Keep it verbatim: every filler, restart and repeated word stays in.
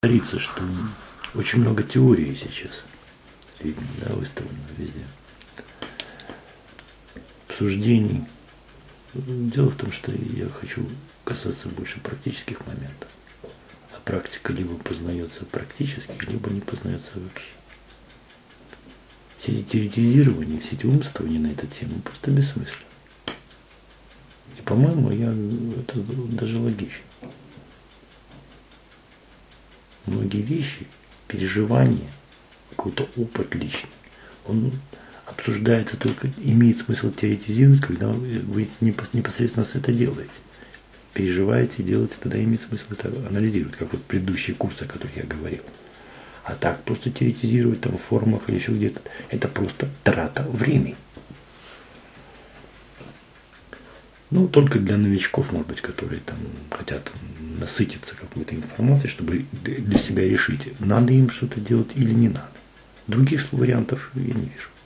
повториться, что очень много теории сейчас, да, выставлено везде. Обсуждений. Дело в том, что я хочу касаться больше практических моментов. А практика либо познается практически, либо не познается вообще. Все эти теоретизирования, все эти умствования на эту тему просто бессмысленны. И, по-моему, я, это даже логично. Многие вещи, переживания, какой-то опыт личный, он обсуждается только, имеет смысл теоретизировать, когда вы непосредственно это делаете. Переживаете, делаете, тогда имеет смысл это анализировать, как вот предыдущие курсы, о которых я говорил. А так просто теоретизировать там в формах или еще где-то, это просто трата времени. Ну, только для новичков, может быть, которые там хотят насытиться какой-то информацией, чтобы для себя решить, надо им что-то делать или не надо. Других вариантов я не вижу.